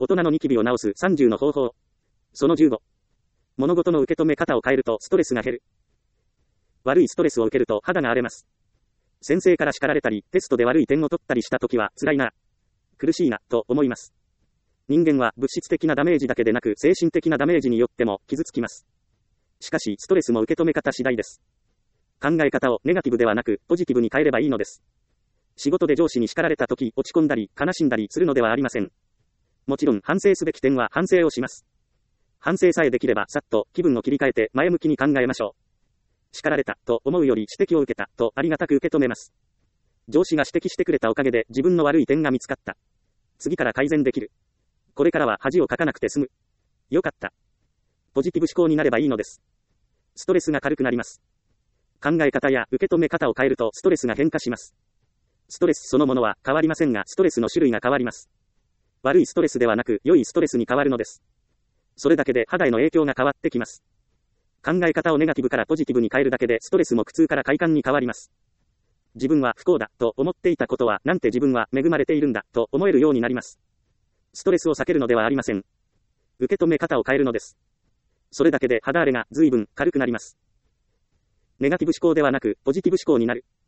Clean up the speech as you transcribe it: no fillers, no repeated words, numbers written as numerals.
大人のニキビを治す30の方法。その15。物事の受け止め方を変えるとストレスが減る。悪いストレスを受けると肌が荒れます。先生から叱られたり、テストで悪い点を取ったりしたときは辛いな、苦しいな、と思います。人間は物質的なダメージだけでなく精神的なダメージによっても傷つきます。しかし、ストレスも受け止め方次第です。考え方をネガティブではなくポジティブに変えればいいのです。仕事で上司に叱られたとき落ち込んだり悲しんだりするのではありません。もちろん反省すべき点は反省をします。反省さえできればさっと気分を切り替えて前向きに考えましょう。叱られたと思うより指摘を受けたとありがたく受け止めます。上司が指摘してくれたおかげで自分の悪い点が見つかった。次から改善できる。これからは恥をかかなくて済む。よかった。ポジティブ思考になればいいのです。ストレスが軽くなります。考え方や受け止め方を変えるとストレスが変化します。ストレスそのものは変わりませんが、ストレスの種類が変わります。悪いストレスではなく良いストレスに変わるのです。それだけで肌への影響が変わってきます。考え方をネガティブからポジティブに変えるだけでストレスも苦痛から快感に変わります。自分は不幸だと思っていたことはなんて自分は恵まれているんだと思えるようになります。ストレスを避けるのではありません。受け止め方を変えるのです。それだけで肌荒れが随分軽くなります。ネガティブ思考ではなくポジティブ思考になる。